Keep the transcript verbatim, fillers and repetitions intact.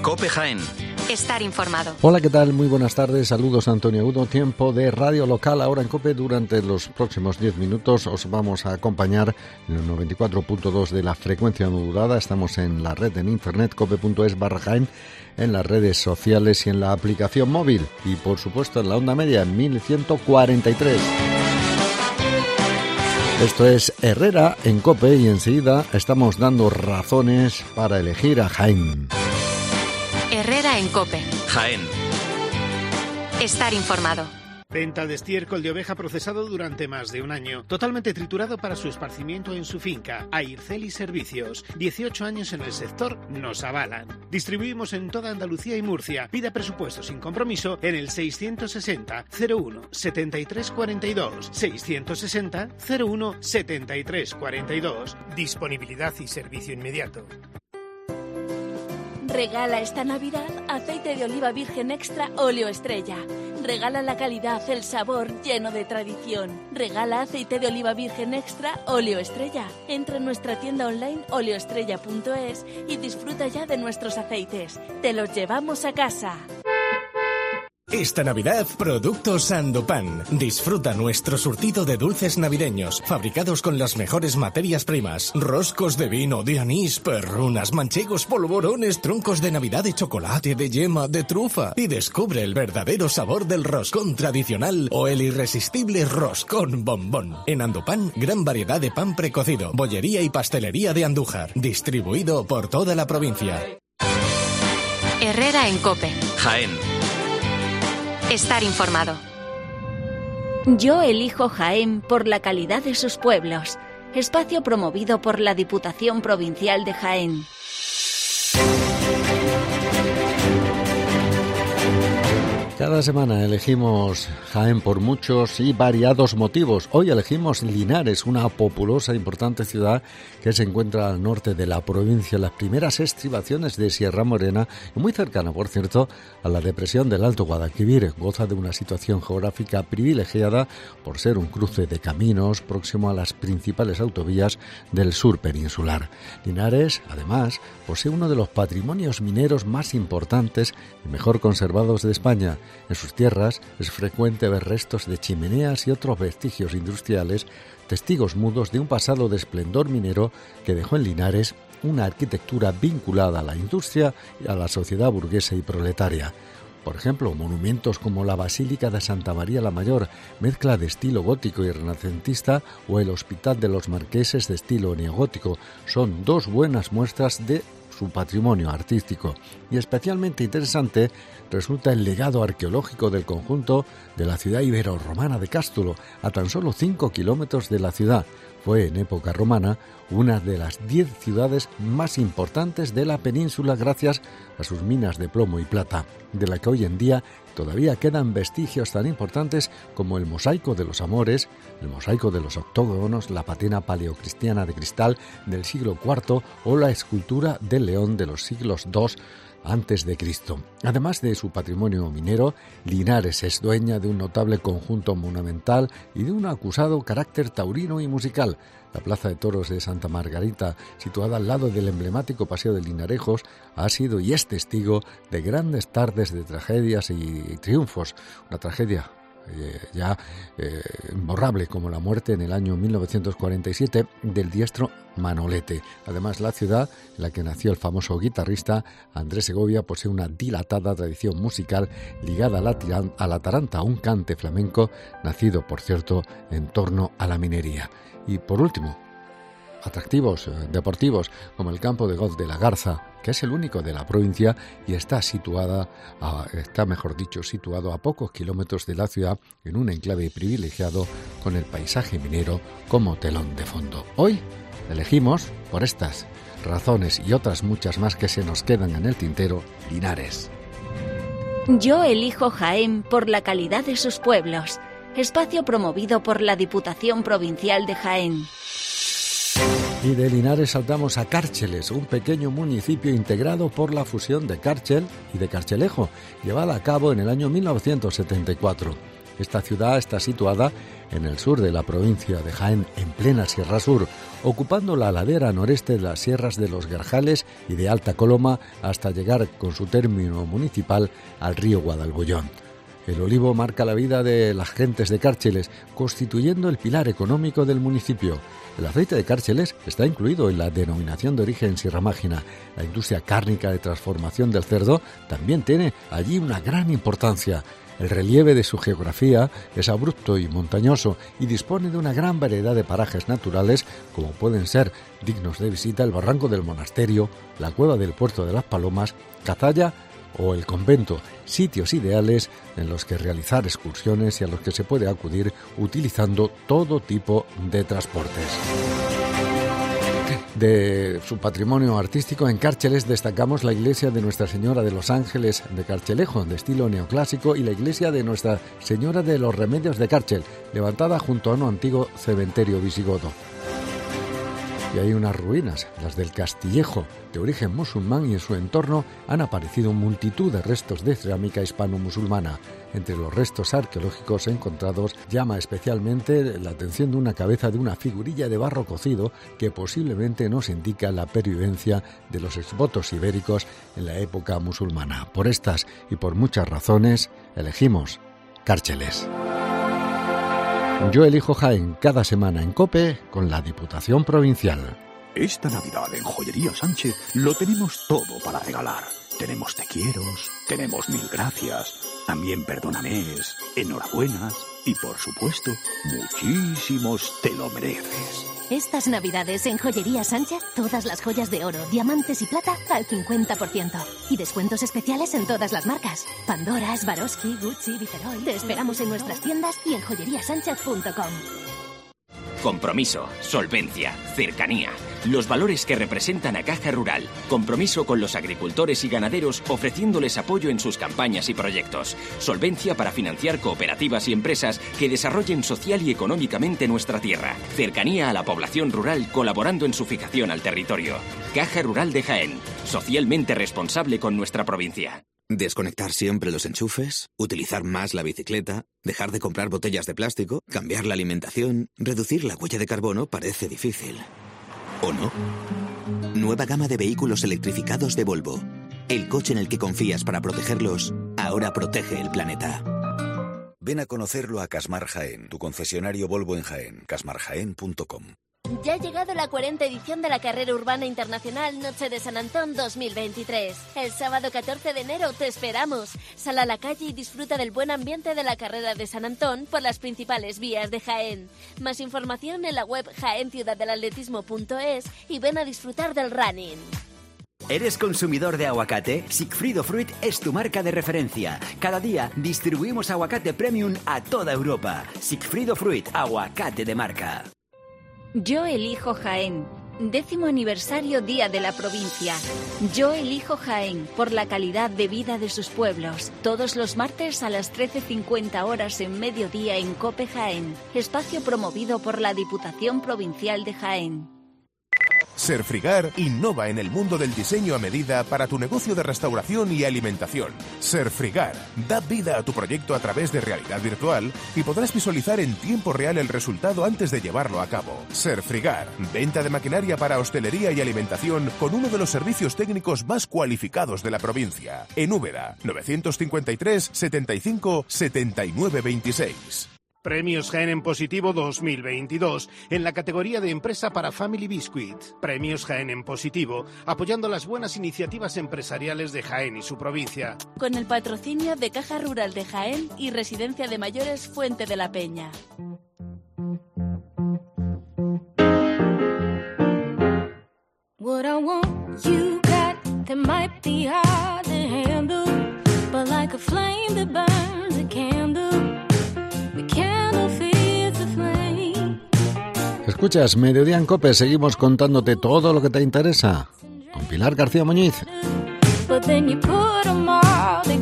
COPE Jaén. Estar informado. Hola, ¿qué tal? Muy buenas tardes. Saludos, Antonio Agudo. Tiempo de radio local ahora en COPE. Durante los próximos diez minutos os vamos a acompañar en el noventa y cuatro punto dos de la frecuencia modulada. Estamos en la red en internet cope.es barra Jaén, en las redes sociales y en la aplicación móvil. Y por supuesto en la onda media en mil ciento cuarenta y tres. Esto es Herrera en COPE y enseguida estamos dando razones para elegir a Jaén. Herrera en COPE. Jaén. Estar informado. Venta de estiércol de oveja procesado durante más de un año. Totalmente triturado para su esparcimiento en su finca. Airceli Servicios. dieciocho años en el sector nos avalan. Distribuimos en toda Andalucía y Murcia. Pida presupuesto sin compromiso en el seiscientos sesenta cero uno setenta y tres cuarenta y dos. seiscientos sesenta cero uno setenta y tres cuarenta y dos. Disponibilidad y servicio inmediato. Regala esta Navidad aceite de oliva virgen extra óleo estrella. Regala la calidad, el sabor lleno de tradición. Regala aceite de oliva virgen extra óleo estrella. Entra en nuestra tienda online oleoestrella punto es y disfruta ya de nuestros aceites. Te los llevamos a casa. Esta Navidad, Productos Sandopan. Disfruta nuestro surtido de dulces navideños, fabricados con las mejores materias primas. Roscos de vino, de anís, perrunas, manchegos, polvorones, troncos de Navidad de chocolate, de yema, de trufa. Y descubre el verdadero sabor del roscón tradicional o el irresistible roscón bombón. En Andopan, gran variedad de pan precocido, bollería y pastelería de Andújar. Distribuido por toda la provincia. Herrera en COPE. Jaén. Estar informado. Yo elijo Jaén por la calidad de sus pueblos. Espacio promovido por la Diputación Provincial de Jaén. Cada semana elegimos Jaén por muchos y variados motivos. Hoy elegimos Linares, una populosa e importante ciudad que se encuentra al norte de la provincia, en las primeras estribaciones de Sierra Morena, y muy cercana, por cierto, a la depresión del Alto Guadalquivir. Goza de una situación geográfica privilegiada por ser un cruce de caminos próximo a las principales autovías del sur peninsular. Linares, además, posee uno de los patrimonios mineros más importantes y mejor conservados de España. En sus tierras es frecuente ver restos de chimeneas y otros vestigios industriales, testigos mudos de un pasado de esplendor minero que dejó en Linares una arquitectura vinculada a la industria y a la sociedad burguesa y proletaria. Por ejemplo, monumentos como la Basílica de Santa María la Mayor, mezcla de estilo gótico y renacentista, o el Hospital de los Marqueses de estilo neogótico, son dos buenas muestras de su patrimonio artístico. Y especialmente interesante resulta el legado arqueológico del conjunto de la ciudad ibero-romana de Cástulo, a tan solo cinco kilómetros de la ciudad. Fue en época romana una de las diez ciudades más importantes de la península gracias a sus minas de plomo y plata, de la que hoy en día todavía quedan vestigios tan importantes como el mosaico de los Amores, el mosaico de los octógonos, la patena paleocristiana de cristal del siglo cuarto o la escultura del león de los siglos dos antes de Cristo. Además de su patrimonio minero, Linares es dueña de un notable conjunto monumental y de un acusado carácter taurino y musical. La Plaza de Toros de Santa Margarita, situada al lado del emblemático Paseo de Linarejos, ha sido y es testigo de grandes tardes de tragedias y triunfos. Una tragedia Eh, ya eh, imborrable como la muerte en el año mil novecientos cuarenta y siete del diestro Manolete. Además, la ciudad en la que nació el famoso guitarrista Andrés Segovia posee una dilatada tradición musical ligada a la, tiran- a la taranta, un cante flamenco nacido, por cierto, en torno a la minería. Y por último, atractivos eh, deportivos como el campo de golf de La Garza, que es el único de la provincia y está situada, a, está mejor dicho, situado a pocos kilómetros de la ciudad en un enclave privilegiado con el paisaje minero como telón de fondo. Hoy elegimos, por estas razones y otras muchas más que se nos quedan en el tintero, Linares. Yo elijo Jaén por la calidad de sus pueblos. Espacio promovido por la Diputación Provincial de Jaén. Y de Linares saltamos a Cárcheles, un pequeño municipio integrado por la fusión de Cárchel y de Carchelejo, llevada a cabo en el año mil novecientos setenta y cuatro. Esta ciudad está situada en el sur de la provincia de Jaén, en plena Sierra Sur, ocupando la ladera noreste de las sierras de los Garjales y de Alta Coloma hasta llegar con su término municipal al río Guadalbollón. El olivo marca la vida de las gentes de Cárcheles, constituyendo el pilar económico del municipio. El aceite de Cárcheles está incluido en la denominación de origen Sierra Mágina. La industria cárnica de transformación del cerdo también tiene allí una gran importancia. El relieve de su geografía es abrupto y montañoso y dispone de una gran variedad de parajes naturales, como pueden ser dignos de visita el Barranco del Monasterio, la Cueva del Puerto de las Palomas, Cazalla o el convento, sitios ideales en los que realizar excursiones y a los que se puede acudir utilizando todo tipo de transportes. De su patrimonio artístico, en Cárcheles destacamos la iglesia de Nuestra Señora de los Ángeles de Carchelejo, de estilo neoclásico, y la iglesia de Nuestra Señora de los Remedios de Cárchel, levantada junto a un antiguo cementerio visigodo. Y hay unas ruinas, las del Castillejo, de origen musulmán, y en su entorno han aparecido multitud de restos de cerámica hispano-musulmana. Entre los restos arqueológicos encontrados llama especialmente la atención de una cabeza de una figurilla de barro cocido que posiblemente nos indica la pervivencia de los exvotos ibéricos en la época musulmana. Por estas y por muchas razones elegimos Cárcheles. Yo elijo Jaén cada semana en COPE con la Diputación Provincial. Esta Navidad en Joyería Sánchez lo tenemos todo para regalar. Tenemos te quieros, tenemos mil gracias, también perdónames, enhorabuenas y por supuesto, muchísimos te lo mereces. Estas Navidades en Joyería Sánchez, todas las joyas de oro, diamantes y plata al cincuenta por ciento. Y descuentos especiales en todas las marcas. Pandora, Swarovski, Gucci, Viceroy. Te esperamos en nuestras tiendas y en joyería sánchez punto com. Compromiso, solvencia, cercanía. Los valores que representan a Caja Rural. Compromiso con los agricultores y ganaderos ofreciéndoles apoyo en sus campañas y proyectos. Solvencia para financiar cooperativas y empresas que desarrollen social y económicamente nuestra tierra. Cercanía a la población rural colaborando en su fijación al territorio. Caja Rural de Jaén. Socialmente responsable con nuestra provincia. Desconectar siempre los enchufes, utilizar más la bicicleta, dejar de comprar botellas de plástico, cambiar la alimentación, reducir la huella de carbono parece difícil. ¿O no? Nueva gama de vehículos electrificados de Volvo. El coche en el que confías para protegerlos, ahora protege el planeta. Ven a conocerlo a Casmar Jaén, tu concesionario Volvo en Jaén, casmar jaén punto com. Ya ha llegado la cuarta edición de la Carrera Urbana Internacional Noche de San Antón dos mil veintitrés. El sábado catorce de enero te esperamos. Sal a la calle y disfruta del buen ambiente de la Carrera de San Antón por las principales vías de Jaén. Más información en la web jaén ciudad del atletismo punto es y ven a disfrutar del running. ¿Eres consumidor de aguacate? Sigfrido Fruit es tu marca de referencia. Cada día distribuimos aguacate premium a toda Europa. Sigfrido Fruit, aguacate de marca. Yo elijo Jaén. Décimo aniversario Día de la Provincia. Yo elijo Jaén por la calidad de vida de sus pueblos. Todos los martes a las trece cincuenta horas en mediodía en COPE Jaén. Espacio promovido por la Diputación Provincial de Jaén. Serfrigar innova en el mundo del diseño a medida para tu negocio de restauración y alimentación. Serfrigar da vida a tu proyecto a través de realidad virtual y podrás visualizar en tiempo real el resultado antes de llevarlo a cabo. Serfrigar, venta de maquinaria para hostelería y alimentación con uno de los servicios técnicos más cualificados de la provincia. En Úbeda, novecientos cincuenta y tres, setenta y cinco, setenta y nueve veintiséis. Premios Jaén en Positivo dos mil veintidós en la categoría de Empresa para Family Biscuit. Premios Jaén en Positivo, apoyando las buenas iniciativas empresariales de Jaén y su provincia. Con el patrocinio de Caja Rural de Jaén y Residencia de Mayores Fuente de la Peña. What I want you got that might be hard to handle, but like a flame that burns a candle. Escuchas Mediodía en COPE, seguimos contándote todo lo que te interesa con Pilar García Muñiz. But then you put 'em all